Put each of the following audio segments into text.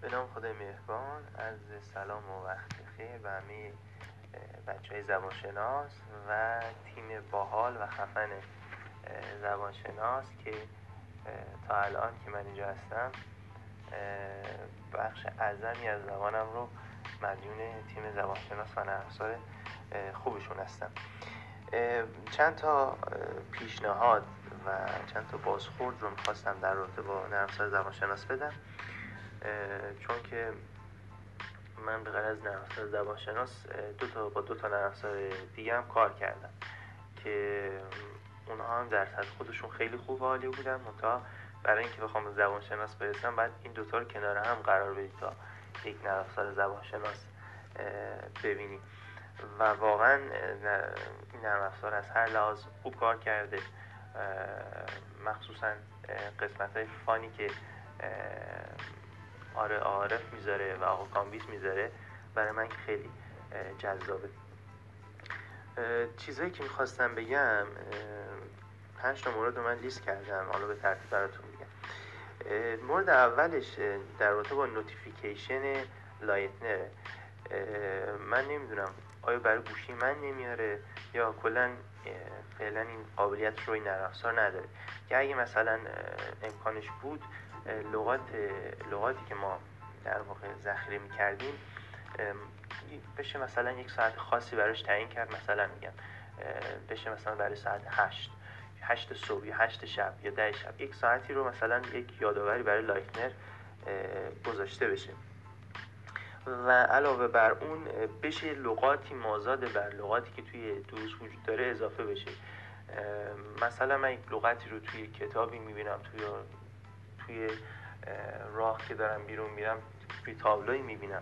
به نام خدای مهربان. از سلام و وقت بخیر به همه بچهای زبانشناس و تیم باحال و خفن زبانشناس که تا الان که من اینجا هستم بخش اعظمی از زبانم رو مدیون تیم زبانشناس و نرم افزار خوبشون هستم. چند تا پیشنهاد و چند تا بازخورد رو می‌خواستم در رابطه با نرم افزار زبانشناس بدم، چون که من به غیر از نرم افزار زبانشناس با دو تا نرم افزار دیگه هم کار کردم که اونها هم در سطح خودشون خیلی خوب و عالی بودن. منتها برای اینکه بخوام به زبانشناس برسم باید این دوتا رو کنار هم قرار بدید تا یک نرم افزار زبانشناس ببینیم و واقعا این نرم افزار از هر لحاظ خوب کار کرده، مخصوصا قسمت‌های فانی که عارف میذاره و آقا کامبیز میذاره برای من خیلی جذابه. چیزایی که میخواستم بگم 5 تا مورد رو من لیست کردم، حالا به ترتیب براتون میگم. مورد اولش در رابطه با نوتیفیکیشن لایتنره. من نمیدونم آیا برای گوشی من نمیاره یا کلا فعلا این قابلیت رو این نرم افزار نداره، که اگه مثلا امکانش بود لغاتی که ما در واقع ذخیره می‌کردیم بشه مثلا یک ساعت خاصی براش تعیین کرد، مثلا میگم بشه مثلا برای ساعت 8 صبح یا 8 شب یا 10 شب یک ساعتی رو مثلا یک یادآوری برای لایتنر گذاشته بشه و علاوه بر اون بشه لغاتی مازاد بر لغاتی که توی دروس وجود داره اضافه بشه. مثلا من یک لغتی رو توی کتابی میبینم، توی راه که دارم بیرون میرم توی تابلوی میبینم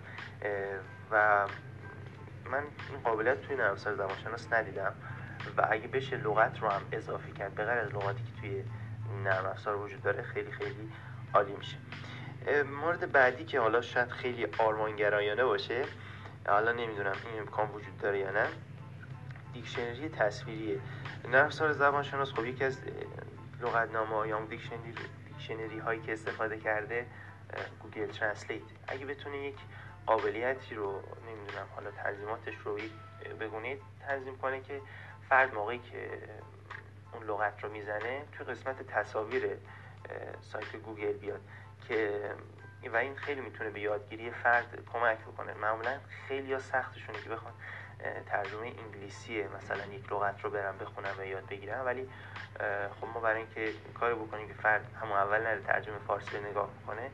و من این قابلیت توی نرم افزار زبانشناس ندیدم و اگه بشه لغت رو هم اضافه کرد به غیر از لغاتی که توی نرم افزار وجود داره خیلی خیلی عالی میشه. مورد بعدی که حالا شاید خیلی آرمانگرایانه باشه، حالا نمیدونم این امکان وجود داره یا نه، دیکشنری تصویریه. نرم افزار زبانشناس خب یکی از لغتنامه‌ها یا دیکشنری هایی که استفاده کرده گوگل ترنسلیت، اگه بتونه یک قابلیتی رو نمیدونم حالا ترجماتش رو به گونه‌ای تنظیم کنه که فرد موقعی که اون لغت رو میزنه توی قسمت تصاویر سایت گوگل بیاد که و این خیلی میتونه به یادگیری فرد کمک بکنه. معمولا خیلی سختشونه که بخوان ترجمه انگلیسی مثلا یک لغت رو برن بخونن و یاد بگیرن، ولی خب ما برای اینکه کاری بکنیم که فرد همون اول نره ترجمه فارسی رو نگاه بکنه،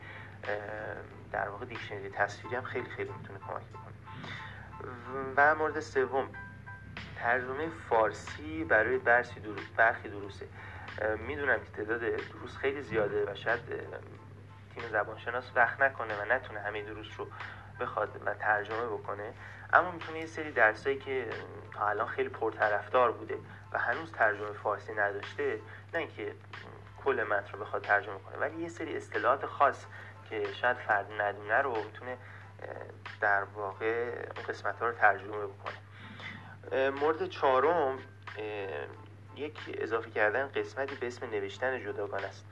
در واقع دیکشنری تصویری هم خیلی خیلی میتونه کمک بکنه. و مورد سوم ترجمه فارسی برای برخی دروسه. میدونم که تعداد دروس خیلی زیاده و شاید تیم زبانشناس وقت نکنه و نتونه همه دروس رو بخواد و ترجمه بکنه، اما میتونه یه سری درسایی که تا الان خیلی پرطرفدار بوده و هنوز ترجمه فارسی نداشته، نه اینکه کل متن رو بخواد ترجمه کنه، ولی یه سری اصطلاحات خاص که شاید فرد ندونه رو میتونه در واقع اون قسمت‌ها رو ترجمه بکنه. مورد چهارم یک اضافه کردن قسمتی به اسم نوشتن جداگانه است.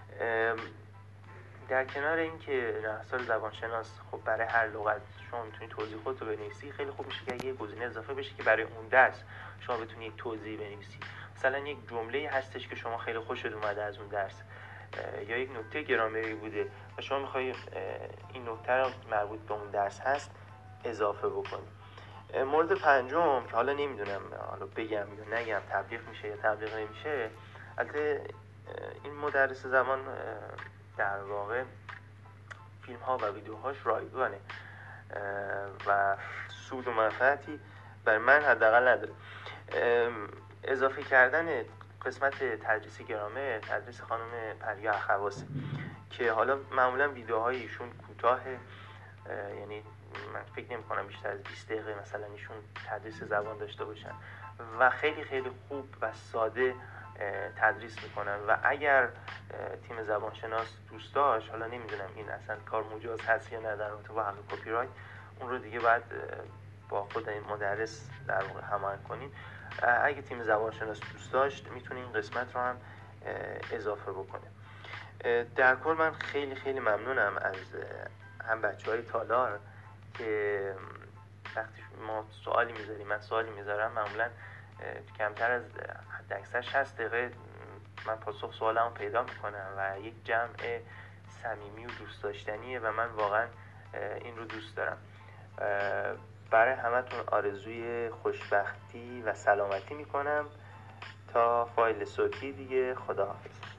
در کنار اینکه نرم افزار زبانشناس خب برای هر لغت شما میتونید توضیح خودت رو بنویسی، خیلی خوب میشه که یه گزینه اضافه بشه که برای اون درس شما بتونید یک توضیح بنویسی. مثلا یک جمله هستش که شما خیلی خوشت اومده از اون درس یا یک نکته گرامری بوده و شما میخوای این نکته رو مربوط به اون درس هست اضافه بکنی. مورد پنجم که حالا نمیدونم حالا بگم یا نگم تبلیغ میشه یا تبلیغ نمیشه، البته این مدرس زبان در واقع فیلم ها و ویدیوهاش رایگانه و سود و منفعتی برای من حداقل نداره. اضافه کردن قسمت تدریس گرامر تدریس خانم پریا اخواسی که حالا معمولا ویدیوهای ایشون کوتاه، یعنی من فکر نمی کنم بیشتر از 20 دقیقه مثلا ایشون تدریس زبان داشته باشن و خیلی خیلی خوب و ساده تدریس میکنن و اگر تیم زبانشناس دوست داشت، حالا نمیدونم این اصلا کار مجاز هست یا نه در رابطه با حق کپی رایت، اون رو دیگه باید با خود این مدرس در واقع هماهنگ کنین. اگه تیم زبانشناس دوست داشت میتونه این قسمت رو هم اضافه بکنه. در کل من خیلی خیلی ممنونم هم بچه‌های تالار که وقتی ما سوالی میذاریم، من سوالی میذارم، معمولا کمتر از حد اکثر 60 دقیقه من پاسخ سوالمو پیدا میکنم و یک جمع صمیمی و دوست داشتنیه و من واقعا این رو دوست دارم. برای همتون آرزوی خوشبختی و سلامتی میکنم تا فایل صوتی دیگه. خداحافظ.